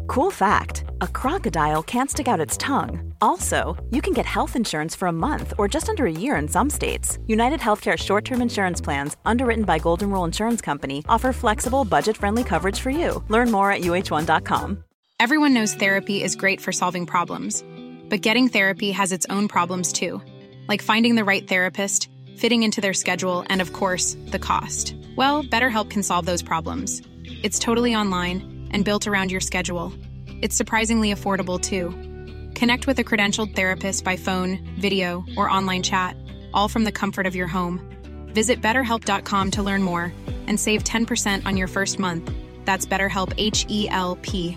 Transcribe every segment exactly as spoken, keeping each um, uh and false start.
Cool fact, a crocodile can't stick out its tongue. Also, you can get health insurance for a month or just under a year in some states. United Healthcare short-term insurance plans, underwritten by Golden Rule Insurance Company, offer flexible, budget-friendly coverage for you. Learn more at U H one dot com. Everyone knows therapy is great for solving problems, but getting therapy has its own problems too, like finding the right therapist, fitting into their schedule, and of course, the cost. Well, BetterHelp can solve those problems. It's totally online and built around your schedule. It's surprisingly affordable too. Connect with a credentialed therapist by phone, video, or online chat, all from the comfort of your home. Visit better help dot com to learn more and save ten percent on your first month. That's BetterHelp, H E L P.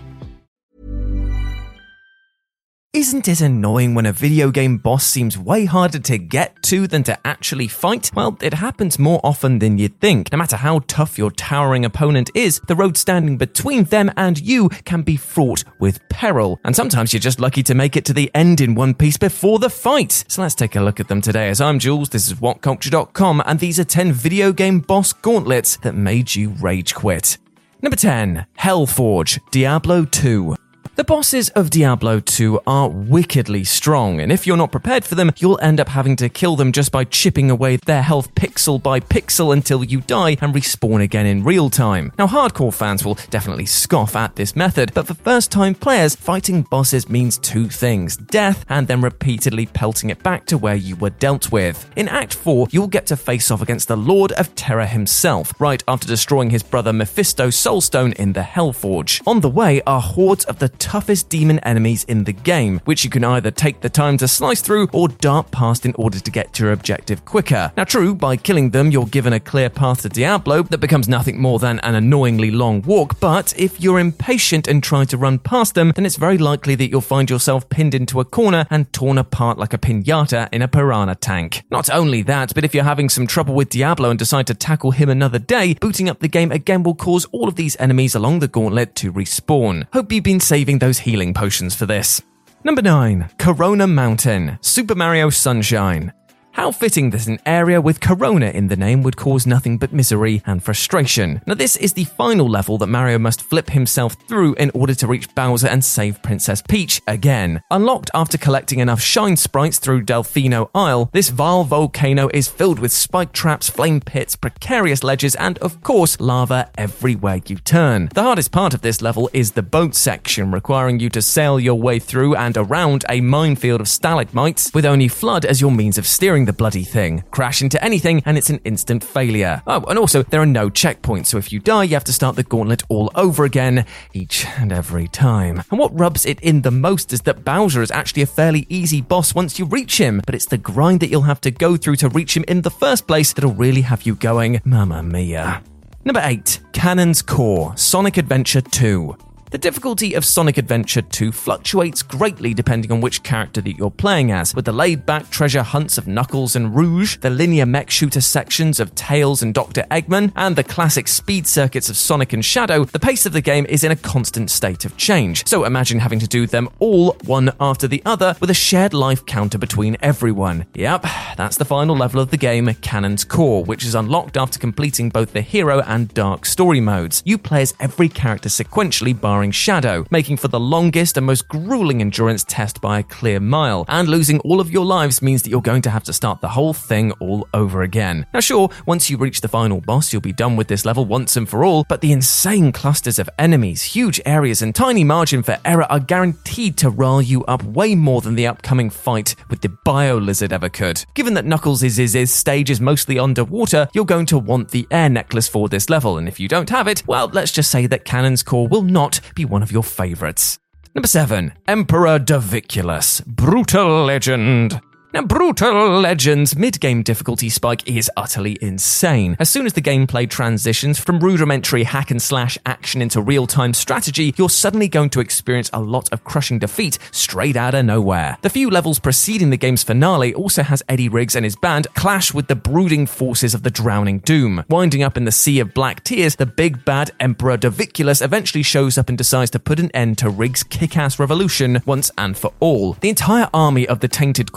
Isn't it annoying when a video game boss seems way harder to get to than to actually fight? Well, it happens more often than you'd think. No matter how tough your towering opponent is, the road standing between them and you can be fraught with peril. And sometimes you're just lucky to make it to the end in one piece before the fight. So let's take a look at them today. As I'm Jules, this is what culture dot com, and these are ten video game boss gauntlets that made you rage quit. Number ten. Hellforge, Diablo two. The bosses of Diablo two are wickedly strong, and if you're not prepared for them, you'll end up having to kill them just by chipping away their health pixel by pixel until you die and respawn again in real time. Now, hardcore fans will definitely scoff at this method, but for first-time players, fighting bosses means two things: death and then repeatedly pelting it back to where you were dealt with. In Act four, you'll get to face off against the Lord of Terror himself, right after destroying his brother Mephisto's Soulstone in the Hellforge. On the way are hordes of the toughest demon enemies in the game, which you can either take the time to slice through or dart past in order to get to your objective quicker. Now true, by killing them you're given a clear path to Diablo that becomes nothing more than an annoyingly long walk, but if you're impatient and try to run past them, then it's very likely that you'll find yourself pinned into a corner and torn apart like a piñata in a piranha tank. Not only that, but if you're having some trouble with Diablo and decide to tackle him another day, booting up the game again will cause all of these enemies along the gauntlet to respawn. Hope you've been saving those healing potions for this. Number nine. Corona Mountain, Super Mario Sunshine. How fitting that an area with Corona in the name would cause nothing but misery and frustration. Now this is the final level that Mario must flip himself through in order to reach Bowser and save Princess Peach again. Unlocked after collecting enough shine sprites through Delfino Isle, this vile volcano is filled with spike traps, flame pits, precarious ledges, and of course lava everywhere you turn. The hardest part of this level is the boat section, requiring you to sail your way through and around a minefield of stalagmites with only flood as your means of steering the bloody thing. Crash into anything and it's an instant failure. Oh, and also there are no checkpoints, so if you die you have to start the gauntlet all over again each and every time. And what rubs it in the most is that Bowser is actually a fairly easy boss once you reach him, but it's the grind that you'll have to go through to reach him in the first place that'll really have you going, Mamma Mia. Number eight. Cannon's Core, Sonic Adventure two. The difficulty of Sonic Adventure two fluctuates greatly depending on which character that you're playing as, with the laid-back treasure hunts of Knuckles and Rouge, the linear mech shooter sections of Tails and Doctor Eggman, and the classic speed circuits of Sonic and Shadow. The pace of the game is in a constant state of change, so imagine having to do them all one after the other with a shared life counter between everyone. Yep, that's the final level of the game, Cannon's Core, which is unlocked after completing both the hero and dark story modes. You play as every character sequentially barring Shadow, making for the longest and most grueling endurance test by a clear mile, and losing all of your lives means that you're going to have to start the whole thing all over again. Now sure, once you reach the final boss you'll be done with this level once and for all, but the insane clusters of enemies, huge areas and tiny margin for error are guaranteed to rile you up way more than the upcoming fight with the Bio Lizard ever could. Given that Knuckles' is, is, is stage is mostly underwater, you're going to want the air necklace for this level, and if you don't have it, well, let's just say that Cannon's Core will not be one of your favorites. Number seven. Emperor Doviculus, Brutal Legend. Now, Brutal Legend's mid-game difficulty spike is utterly insane. As soon as the gameplay transitions from rudimentary hack-and-slash action into real-time strategy, you're suddenly going to experience a lot of crushing defeat straight out of nowhere. The few levels preceding the game's finale also has Eddie Riggs and his band clash with the brooding forces of the Drowning Doom. Winding up in the Sea of Black Tears, the big bad Emperor Doviculus eventually shows up and decides to put an end to Riggs' kick-ass revolution once and for all. The entire army of the Tainted Coil is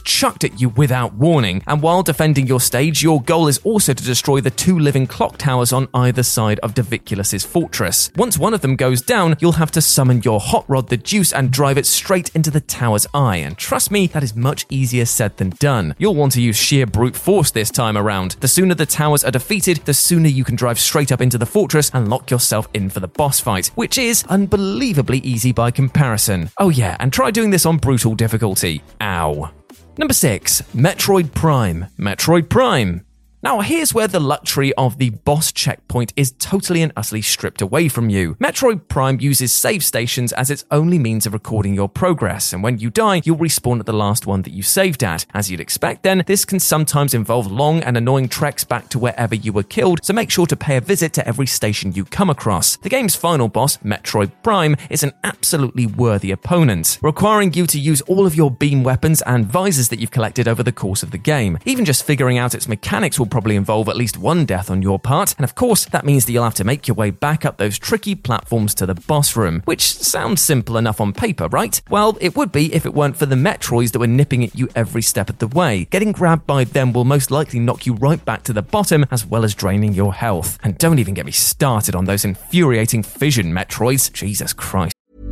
chucked at you without warning. And while defending your stage, your goal is also to destroy the two living clock towers on either side of Davikulus's fortress. Once one of them goes down, you'll have to summon your Hot Rod the Deuce and drive it straight into the tower's eye. And trust me, that is much easier said than done. You'll want to use sheer brute force this time around. The sooner the towers are defeated, the sooner you can drive straight up into the fortress and lock yourself in for the boss fight, which is unbelievably easy by comparison. Oh yeah, and try doing this on brutal difficulty. Ow. Number six. Metroid Prime. Metroid Prime. Now, here's where the luxury of the boss checkpoint is totally and utterly stripped away from you. Metroid Prime uses save stations as its only means of recording your progress, and when you die, you'll respawn at the last one that you saved at. As you'd expect then, this can sometimes involve long and annoying treks back to wherever you were killed, so make sure to pay a visit to every station you come across. The game's final boss, Metroid Prime, is an absolutely worthy opponent, requiring you to use all of your beam weapons and visors that you've collected over the course of the game. Even just figuring out its mechanics will probably involve at least one death on your part, and of course that means that you'll have to make your way back up those tricky platforms to the boss room, which sounds simple enough on paper, right? Well, it would be if it weren't for the Metroids that were nipping at you every step of the way. Getting grabbed by them will most likely knock you right back to the bottom, as well as draining your health. And don't even get me started on those infuriating fission Metroids. Jesus Christ.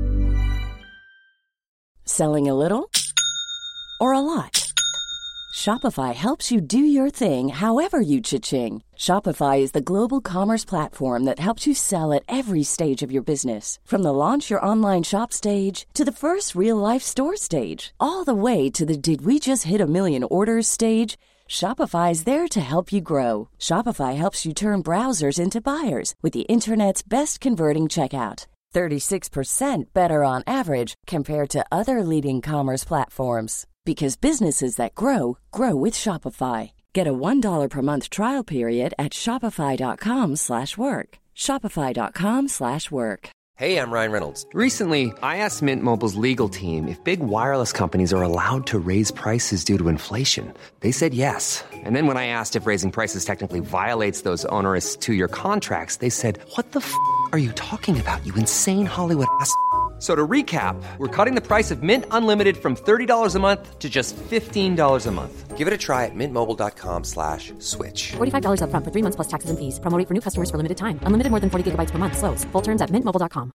Selling a little or a lot? Shopify helps you do your thing however you cha-ching. Shopify is the global commerce platform that helps you sell at every stage of your business. From the launch your online shop stage to the first real-life store stage, all the way to the did we just hit a million orders stage. Shopify is there to help you grow. Shopify helps you turn browsers into buyers with the internet's best converting checkout. thirty-six percent better on average compared to other leading commerce platforms. Because businesses that grow, grow with Shopify. Get a one dollar per month trial period at shopify.com slash work. Shopify.com slash work. Hey, I'm Ryan Reynolds. Recently, I asked Mint Mobile's legal team if big wireless companies are allowed to raise prices due to inflation. They said yes. And then when I asked if raising prices technically violates those onerous two-year contracts, they said, what the f*** are you talking about, you insane Hollywood ass f- So to recap, we're cutting the price of Mint Unlimited from thirty dollars a month to just fifteen dollars a month. Give it a try at mintmobile.com slash switch. forty-five dollars up front for three months plus taxes and fees. Promo rate for new customers for limited time. Unlimited more than forty gigabytes per month. Slows full terms at mint mobile dot com.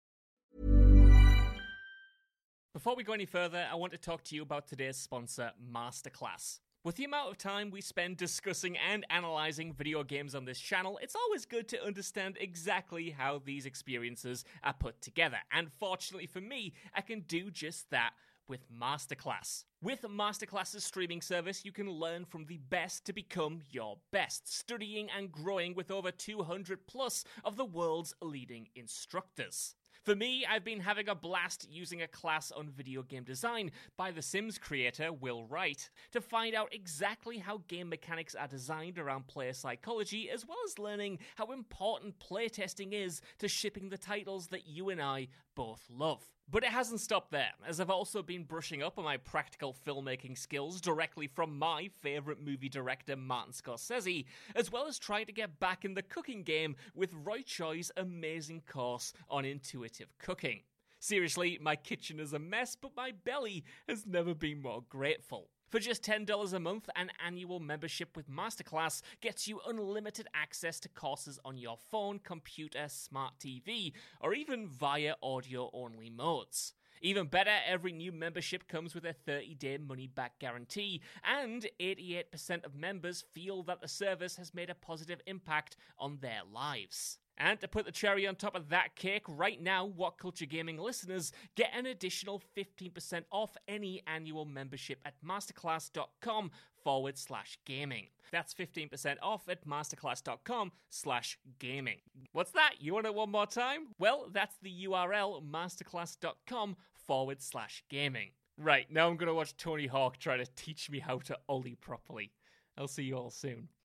Before we go any further, I want to talk to you about today's sponsor, Masterclass. With the amount of time we spend discussing and analysing video games on this channel, it's always good to understand exactly how these experiences are put together. And fortunately for me, I can do just that with Masterclass. With Masterclass's streaming service, you can learn from the best to become your best, studying and growing with over two hundred plus of the world's leading instructors. For me, I've been having a blast using a class on video game design by The Sims creator Will Wright to find out exactly how game mechanics are designed around player psychology, as well as learning how important playtesting is to shipping the titles that you and I both love. But it hasn't stopped there, as I've also been brushing up on my practical filmmaking skills directly from my favourite movie director Martin Scorsese, as well as trying to get back in the cooking game with Roy Choi's amazing course on intuitive cooking. Seriously, my kitchen is a mess, but my belly has never been more grateful. For just ten dollars a month, an annual membership with Masterclass gets you unlimited access to courses on your phone, computer, smart T V, or even via audio-only modes. Even better, every new membership comes with a thirty-day money-back guarantee, and eighty-eight percent of members feel that the service has made a positive impact on their lives. And to put the cherry on top of that cake, right now, What Culture Gaming listeners get an additional fifteen percent off any annual membership at masterclass.com forward slash gaming. That's fifteen percent off at masterclass.com slash gaming. What's that? You want it one more time? Well, that's the U R L, masterclass.com forward slash gaming. Right, now I'm going to watch Tony Hawk try to teach me how to ollie properly. I'll see you all soon.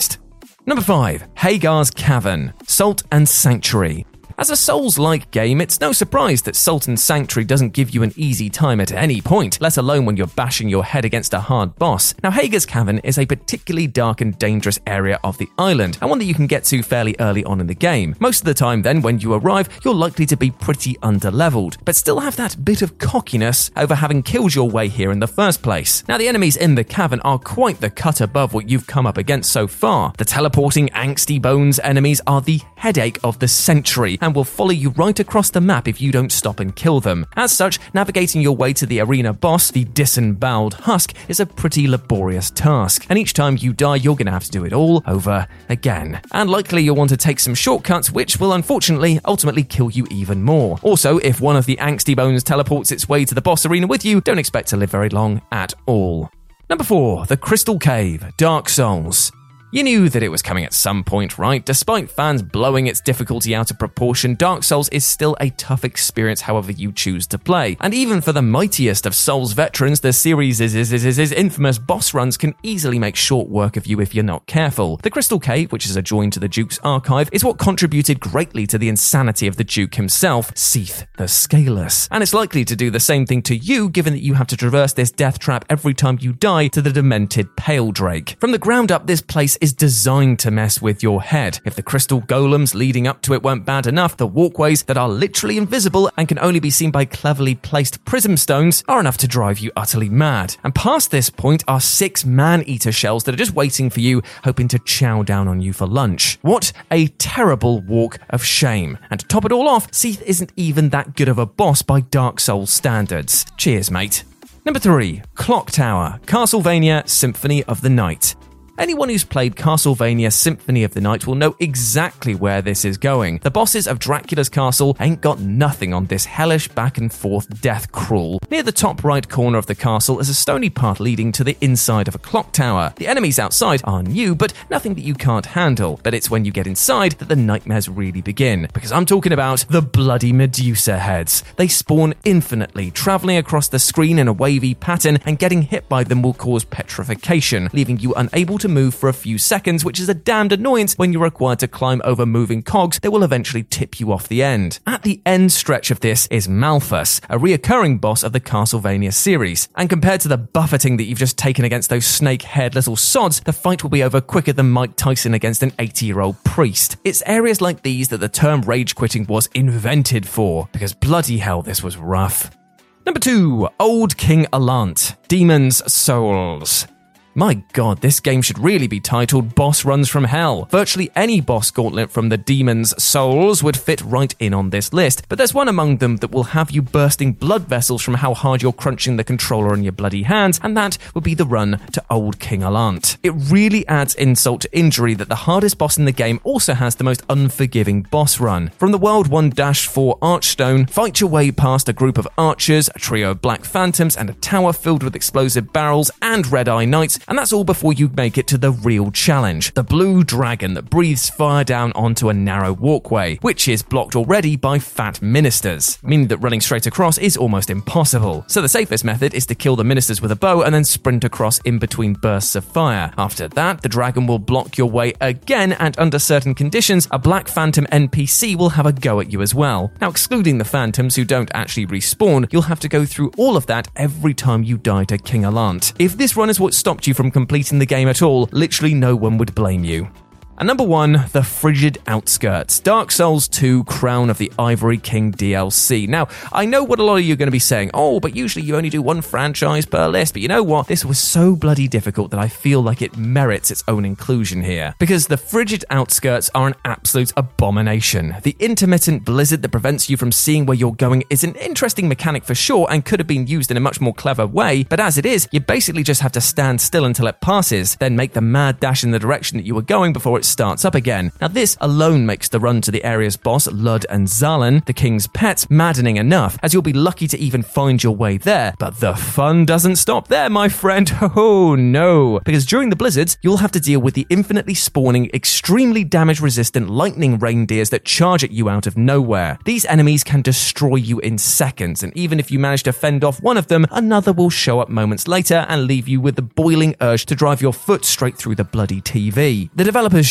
Number five. Hagar's Cavern, Salt and Sanctuary. As a Souls-like game, it's no surprise that Salt and Sanctuary doesn't give you an easy time at any point, let alone when you're bashing your head against a hard boss. Now, Hagar's Cavern is a particularly dark and dangerous area of the island, and one that you can get to fairly early on in the game. Most of the time then, when you arrive, you're likely to be pretty underleveled, but still have that bit of cockiness over having killed your way here in the first place. Now, the enemies in the cavern are quite the cut above what you've come up against so far. The teleporting angsty bones enemies are the headache of the century, and will follow you right across the map if you don't stop and kill them. As such, navigating your way to the arena boss, the disemboweled husk, is a pretty laborious task, and each time you die you're going to have to do it all over again. And likely you'll want to take some shortcuts which will unfortunately ultimately kill you even more. Also, if one of the angsty bones teleports its way to the boss arena with you, don't expect to live very long at all. Number four. The Crystal Cave, Dark Souls. You knew that it was coming at some point, right? Despite fans blowing its difficulty out of proportion, Dark Souls is still a tough experience however you choose to play. And even for the mightiest of Souls veterans, the series' is, is, is, is, is infamous boss runs can easily make short work of you if you're not careful. The Crystal Cave, which is adjoined to the Duke's archive, is what contributed greatly to the insanity of the Duke himself, Seath the Scaleless. And it's likely to do the same thing to you, given that you have to traverse this death trap every time you die to the demented Pale Drake. From the ground up, this place is designed to mess with your head. If the crystal golems leading up to it weren't bad enough, the walkways that are literally invisible and can only be seen by cleverly placed prism stones are enough to drive you utterly mad. And past this point are six man-eater shells that are just waiting for you, hoping to chow down on you for lunch. What a terrible walk of shame. And to top it all off, Seath isn't even that good of a boss by Dark Souls standards. Cheers, mate. Number three. Clock Tower, Castlevania Symphony of the Night. Anyone who's played Castlevania Symphony of the Night will know exactly where this is going. The bosses of Dracula's castle ain't got nothing on this hellish back and forth death crawl. Near the top right corner of the castle is a stony path leading to the inside of a clock tower. The enemies outside are new, but nothing that you can't handle. But it's when you get inside that the nightmares really begin. Because I'm talking about the bloody Medusa heads. They spawn infinitely, traveling across the screen in a wavy pattern, and getting hit by them will cause petrification, leaving you unable to move for a few seconds, which is a damned annoyance when you're required to climb over moving cogs that will eventually tip you off the end. At the end stretch of this is Malphas, a reoccurring boss of the Castlevania series, and compared to the buffeting that you've just taken against those snake-haired little sods, the fight will be over quicker than Mike Tyson against an eighty-year-old priest. It's areas like these that the term rage quitting was invented for, because bloody hell this was rough. Number two. Old King Allant, Demon's Souls. My god, this game should really be titled Boss Runs from Hell. Virtually any boss gauntlet from the Demon's Souls would fit right in on this list, but there's one among them that will have you bursting blood vessels from how hard you're crunching the controller in your bloody hands, and that would be the run to Old King Allant. It really adds insult to injury that the hardest boss in the game also has the most unforgiving boss run. From the World one dash four Archstone, fight your way past a group of archers, a trio of black phantoms, and a tower filled with explosive barrels and red-eye knights, and that's all before you make it to the real challenge, the blue dragon that breathes fire down onto a narrow walkway, which is blocked already by fat ministers, meaning that running straight across is almost impossible. So the safest method is to kill the ministers with a bow and then sprint across in between bursts of fire. After that, the dragon will block your way again, and under certain conditions, a black phantom N P C will have a go at you as well. Now, excluding the phantoms who don't actually respawn, you'll have to go through all of that every time you die to King Allant. If this run is what stopped you from completing the game at all, literally no one would blame you. And number one, The Frigid Outskirts, Dark Souls two Crown of the Ivory King D L C. Now, I know what a lot of you are going to be saying, oh, but usually you only do one franchise per list, but you know what? This was so bloody difficult that I feel like it merits its own inclusion here. Because The Frigid Outskirts are an absolute abomination. The intermittent blizzard that prevents you from seeing where you're going is an interesting mechanic for sure, and could have been used in a much more clever way, but as it is, you basically just have to stand still until it passes, then make the mad dash in the direction that you were going before it starts up again. Now this alone makes the run to the area's boss, Lud and Zalan, the king's pets, maddening enough, as you'll be lucky to even find your way there. But the fun doesn't stop there, my friend. Oh no, because during the blizzards, you'll have to deal with the infinitely spawning, extremely damage-resistant lightning reindeers that charge at you out of nowhere. These enemies can destroy you in seconds, and even if you manage to fend off one of them, another will show up moments later and leave you with the boiling urge to drive your foot straight through the bloody T V. The developers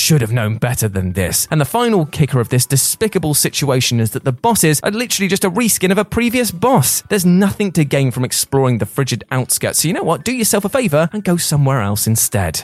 should have known better than this. And the final kicker of this despicable situation is that the bosses are literally just a reskin of a previous boss. There's nothing to gain from exploring the frigid outskirts, so you know what? Do yourself a favour and go somewhere else instead.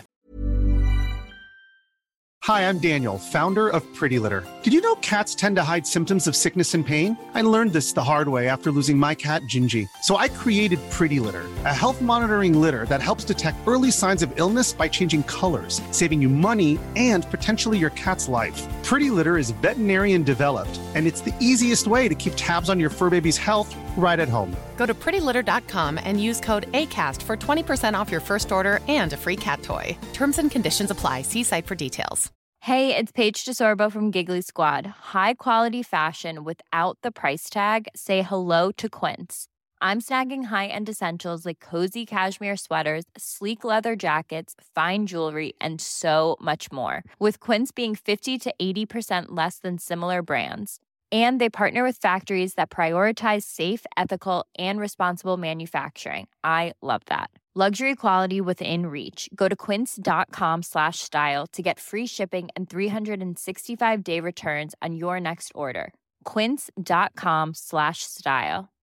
Hi, I'm Daniel, founder of Pretty Litter. Did you know cats tend to hide symptoms of sickness and pain? I learned this the hard way after losing my cat, Gingy. So I created Pretty Litter, a health monitoring litter that helps detect early signs of illness by changing colors, saving you money and potentially your cat's life. Pretty Litter is veterinarian developed, and it's the easiest way to keep tabs on your fur baby's health right at home. Go to pretty litter dot com and use code ACAST for twenty percent off your first order and a free cat toy. Terms and conditions apply. See site for details. Hey, it's Paige DeSorbo from Giggly Squad. High quality fashion without the price tag. Say hello to Quince. I'm snagging high-end essentials like cozy cashmere sweaters, sleek leather jackets, fine jewelry, and so much more. With Quince being fifty to eighty percent less than similar brands. And they partner with factories that prioritize safe, ethical, and responsible manufacturing. I love that. Luxury quality within reach. Go to quince.com slash style to get free shipping and three sixty-five day returns on your next order. Quince.com slash style.